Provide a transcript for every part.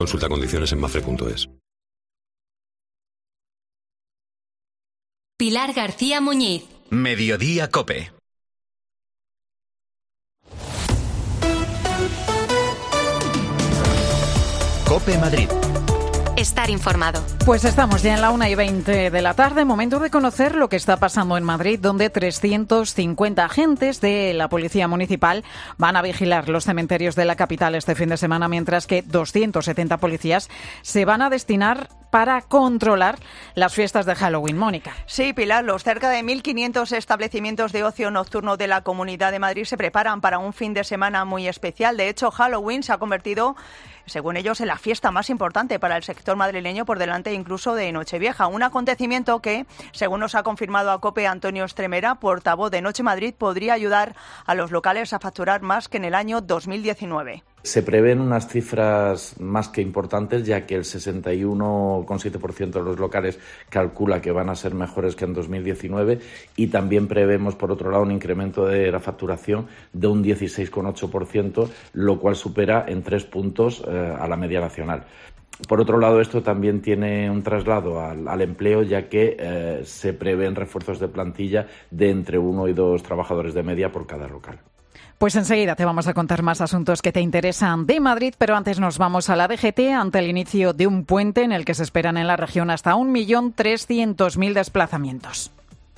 Consulta condiciones en mafre.es. Pilar García Muñiz. Mediodía COPE. COPE Madrid. Estar informado. Pues estamos ya en la 1:20 de la tarde, momento de conocer lo que está pasando en Madrid, donde 350 agentes de la Policía Municipal van a vigilar los cementerios de la capital este fin de semana, mientras que 270 policías se van a destinar para controlar las fiestas de Halloween. Mónica. Sí, Pilar, los cerca de 1.500 establecimientos de ocio nocturno de la Comunidad de Madrid se preparan para un fin de semana muy especial. De hecho, Halloween se ha convertido, según ellos, en la fiesta más importante para el sector madrileño, por delante incluso de Nochevieja. Un acontecimiento que, según nos ha confirmado a COPE Antonio Estremera, portavoz de Noche Madrid, podría ayudar a los locales a facturar más que en el año 2019. Se prevén unas cifras más que importantes, ya que el 61,7% de los locales calcula que van a ser mejores que en 2019, y también prevemos, por otro lado, un incremento de la facturación de un 16,8%, lo cual supera en 3 puntos a la media nacional. Por otro lado, esto también tiene un traslado al empleo, ya que se prevén refuerzos de plantilla de entre 1 y 2 trabajadores de media por cada local. Pues enseguida te vamos a contar más asuntos que te interesan de Madrid, pero antes nos vamos a la DGT ante el inicio de un puente en el que se esperan en la región hasta 1.300.000 desplazamientos.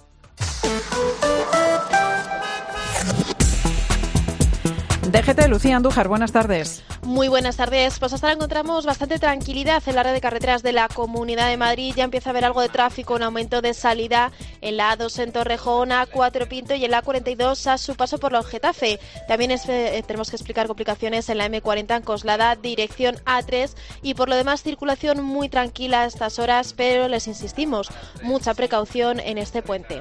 DGT, Lucía Andújar, buenas tardes. Muy buenas tardes. Pues hasta ahora encontramos bastante tranquilidad en la red de carreteras de la Comunidad de Madrid. Ya empieza a haber algo de tráfico, un aumento de salida en la A2 en Torrejón, A4 Pinto y en la A42 a su paso por la Getafe. También tenemos que explicar complicaciones en la M40 en Coslada, dirección A3, y por lo demás circulación muy tranquila a estas horas, pero les insistimos, mucha precaución en este puente.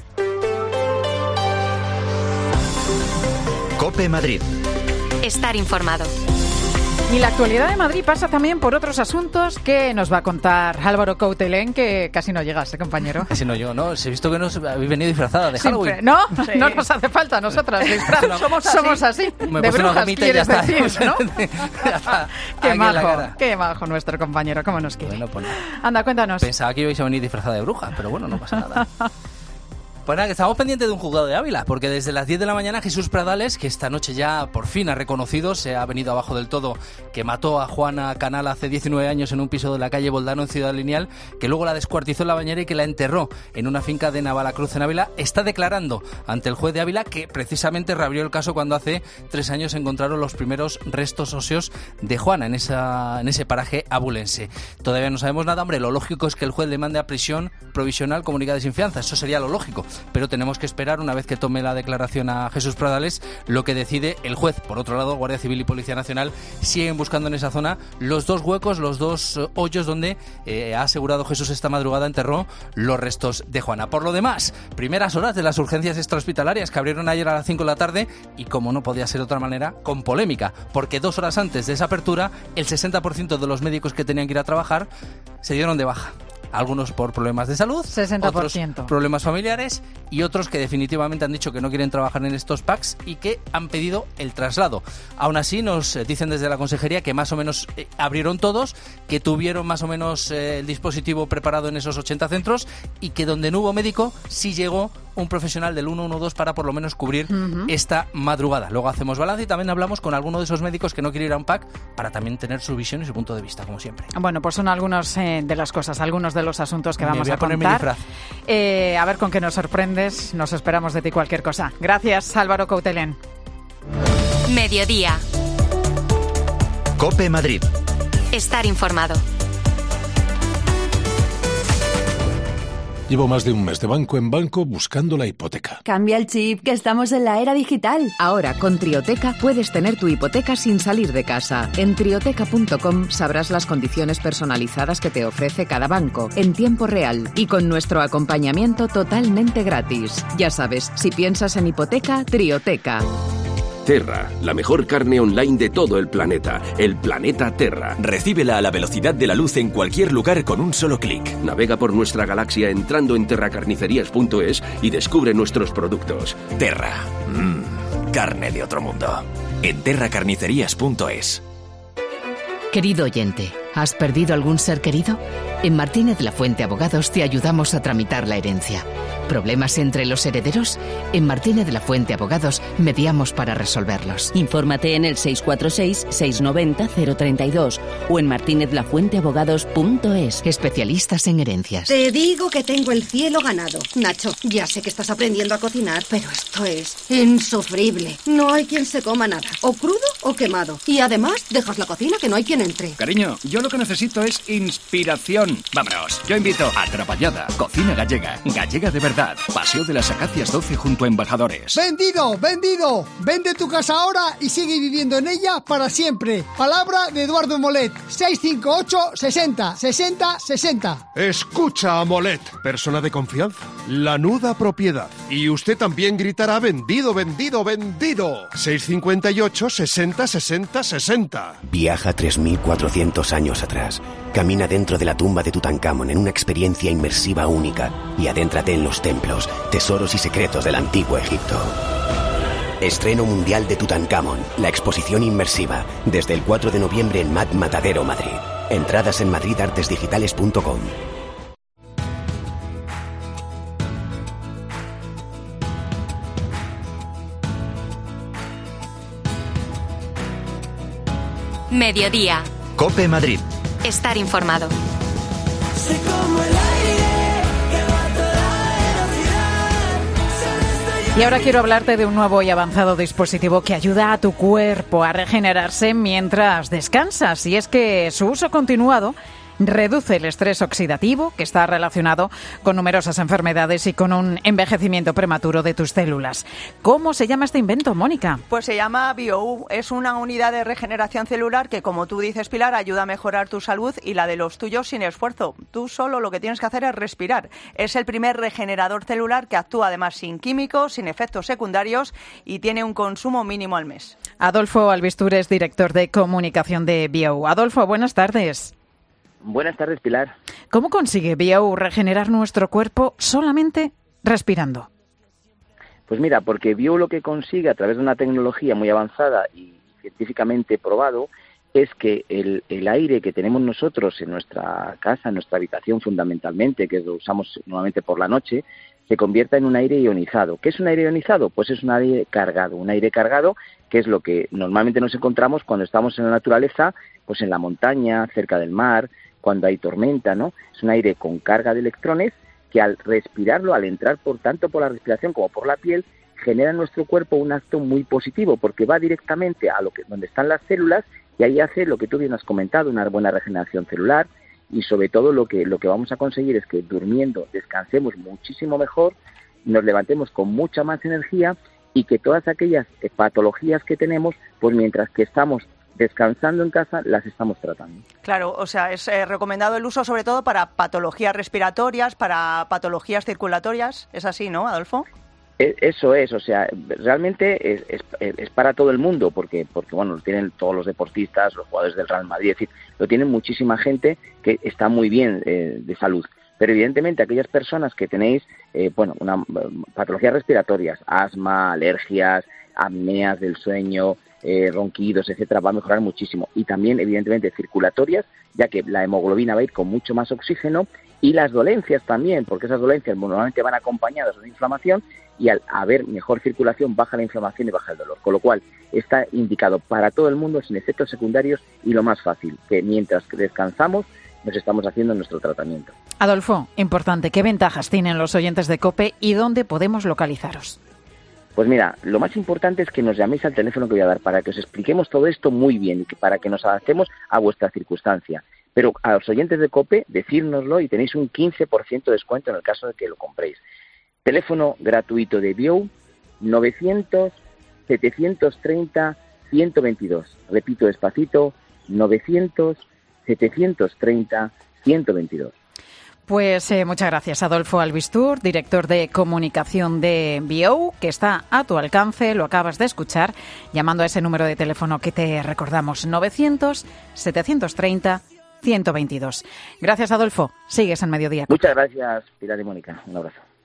COPE Madrid. Estar informado. Y la actualidad de Madrid pasa también por otros asuntos que nos va a contar Álvaro Coutelén, que casi no llegas, compañero. Casi no yo, ¿no? Se he visto que nos habéis venido disfrazada de Halloween. Siempre. No, sí. No nos hace falta a nosotras disfraz. Somos así. Me de brujas, quieres decir, ¿no? Qué majo nuestro compañero, cómo nos quiere. Bueno, pues anda, cuéntanos. Pensaba que ibais a venir disfrazada de bruja, pero bueno, no pasa nada. Pues nada, que estamos pendientes de un juzgado de Ávila, porque desde las 10 de la mañana Jesús Pradales, que esta noche ya por fin ha reconocido, se ha venido abajo del todo, que mató a Juana Canal hace 19 años en un piso de la calle Boldano en Ciudad Lineal, que luego la descuartizó en la bañera y que la enterró en una finca de Navalacruz en Ávila, está declarando ante el juez de Ávila que precisamente reabrió el caso cuando hace 3 años encontraron los primeros restos óseos de Juana en ese paraje abulense. Todavía no sabemos nada, hombre, lo lógico es que el juez le mande a prisión provisional comunicada sin fianza, eso sería lo lógico. Pero tenemos que esperar, una vez que tome la declaración a Jesús Pradales, lo que decide el juez. Por otro lado, Guardia Civil y Policía Nacional siguen buscando en esa zona los 2 huecos, los 2 hoyos donde ha asegurado Jesús esta madrugada enterró los restos de Juana. Por lo demás, primeras horas de las urgencias extrahospitalarias que abrieron ayer a las 5 de la tarde y, como no podía ser de otra manera, con polémica, porque 2 horas antes de esa apertura, el 60% de los médicos que tenían que ir a trabajar se dieron de baja. Algunos por problemas de salud, 60%. Otros problemas familiares y otros que definitivamente han dicho que no quieren trabajar en estos PACs y que han pedido el traslado. Aún así, nos dicen desde la consejería que más o menos abrieron todos, que tuvieron más o menos el dispositivo preparado en esos 80 centros y que donde no hubo médico sí llegó un profesional del 112 para por lo menos cubrir esta madrugada. Luego hacemos balance y también hablamos con alguno de esos médicos que no quiere ir a un PAC para también tener su visión y su punto de vista, como siempre. Bueno, pues son algunos de las cosas, algunos de los asuntos que vamos a poner contar. A ver con qué nos sorprendes. Nos esperamos de ti cualquier cosa. Gracias, Álvaro Coutelén. Mediodía. COPE Madrid. Estar informado. Llevo más de un mes de banco en banco buscando la hipoteca. Cambia el chip, que estamos en la era digital. Ahora, con Trioteca, puedes tener tu hipoteca sin salir de casa. En trioteca.com sabrás las condiciones personalizadas que te ofrece cada banco, en tiempo real, y con nuestro acompañamiento totalmente gratis. Ya sabes, si piensas en hipoteca, Trioteca. Terra, la mejor carne online de todo el planeta Terra. Recíbela a la velocidad de la luz en cualquier lugar con un solo clic. Navega por nuestra galaxia entrando en terracarnicerías.es y descubre nuestros productos. Terra, carne de otro mundo. En terracarnicerías.es. Querido oyente, ¿has perdido algún ser querido? En Martínez La Fuente Abogados te ayudamos a tramitar la herencia. ¿Problemas entre los herederos? En Martínez La Fuente Abogados mediamos para resolverlos. Infórmate en el 646-690-032 o en martinezlafuenteabogados.es. Especialistas en herencias. Te digo que tengo el cielo ganado. Nacho, ya sé que estás aprendiendo a cocinar, pero esto es insufrible. No hay quien se coma nada, o crudo o quemado. Y además, dejas la cocina que no hay quien entre. Cariño, yo lo que necesito es inspiración. Vámonos, yo invito a Trapallada, cocina gallega, gallega de verdad. Paseo de las Acacias 12 junto a Embajadores. ¡Vendido! ¡Vendido! Vende tu casa ahora y sigue viviendo en ella para siempre. Palabra de Eduardo Molet. 658 60 60 60. Escucha a Molet, persona de confianza. Lanuda propiedad. Y usted también gritará vendido, vendido, vendido. 658 60 60 60. Viaja 3.400 años atrás. Camina dentro de la tumba de Tutankamón en una experiencia inmersiva única y adéntrate en los templos, tesoros y secretos del antiguo Egipto. Estreno mundial de Tutankamón, la exposición inmersiva, desde el 4 de noviembre en MAD Matadero, Madrid. Entradas en madridartesdigitales.com. Mediodía. COPE Madrid. Estar informado. Y ahora quiero hablarte de un nuevo y avanzado dispositivo que ayuda a tu cuerpo a regenerarse mientras descansas. Y es que su uso continuado reduce el estrés oxidativo, que está relacionado con numerosas enfermedades y con un envejecimiento prematuro de tus células. ¿Cómo se llama este invento, Mónica? Pues se llama BioU. Es una unidad de regeneración celular que, como tú dices, Pilar, ayuda a mejorar tu salud y la de los tuyos sin esfuerzo. Tú solo lo que tienes que hacer es respirar. Es el primer regenerador celular que actúa además sin químicos, sin efectos secundarios y tiene un consumo mínimo al mes. Adolfo Albistur es director de comunicación de BioU. Adolfo, buenas tardes. Buenas tardes, Pilar. ¿Cómo consigue BioU regenerar nuestro cuerpo solamente respirando? Pues mira, porque BioU lo que consigue a través de una tecnología muy avanzada y científicamente probado es que el aire que tenemos nosotros en nuestra casa, en nuestra habitación fundamentalmente, que lo usamos normalmente por la noche, se convierta en un aire ionizado. ¿Qué es un aire ionizado? Pues es un aire cargado, que es lo que normalmente nos encontramos cuando estamos en la naturaleza, pues en la montaña, cerca del mar, cuando hay tormenta, ¿no? Es un aire con carga de electrones que al respirarlo, al entrar tanto por la respiración como por la piel, genera en nuestro cuerpo un acto muy positivo, porque va directamente a donde están las células y ahí hace lo que tú bien has comentado, una buena regeneración celular, y sobre todo lo que vamos a conseguir es que durmiendo descansemos muchísimo mejor, nos levantemos con mucha más energía y que todas aquellas patologías que tenemos, pues mientras que estamos descansando en casa, las estamos tratando. Claro, o sea, es recomendado el uso sobre todo para patologías respiratorias, para patologías circulatorias, ¿es así, no, Adolfo? Eso es, o sea, realmente es para todo el mundo, porque bueno, lo tienen todos los deportistas, los jugadores del Real Madrid, es decir, lo tienen muchísima gente que está muy bien de salud. Pero evidentemente aquellas personas que tenéis, patologías respiratorias, asma, alergias, apneas del sueño, ronquidos, etcétera, va a mejorar muchísimo. Y también, evidentemente, circulatorias, ya que la hemoglobina va a ir con mucho más oxígeno, y las dolencias también, porque esas dolencias normalmente van acompañadas de una inflamación, y al haber mejor circulación baja la inflamación y baja el dolor. Con lo cual, está indicado para todo el mundo, sin efectos secundarios, y lo más fácil, que mientras descansamos, nos estamos haciendo nuestro tratamiento. Adolfo, importante, ¿qué ventajas tienen los oyentes de COPE y dónde podemos localizaros? Pues mira, lo más importante es que nos llaméis al teléfono que voy a dar para que os expliquemos todo esto muy bien y para que nos adaptemos a vuestra circunstancia. Pero a los oyentes de COPE, decírnoslo y tenéis un 15% de descuento en el caso de que lo compréis. Teléfono gratuito de BioU, 900-730-122. Repito despacito, 900-730-122. Pues muchas gracias, Adolfo Albistur, director de comunicación de BioU, que está a tu alcance, lo acabas de escuchar, llamando a ese número de teléfono que te recordamos, 900-730-122. Gracias, Adolfo. Sigues en Mediodía. Muchas gracias, Pilar y Mónica. Un abrazo.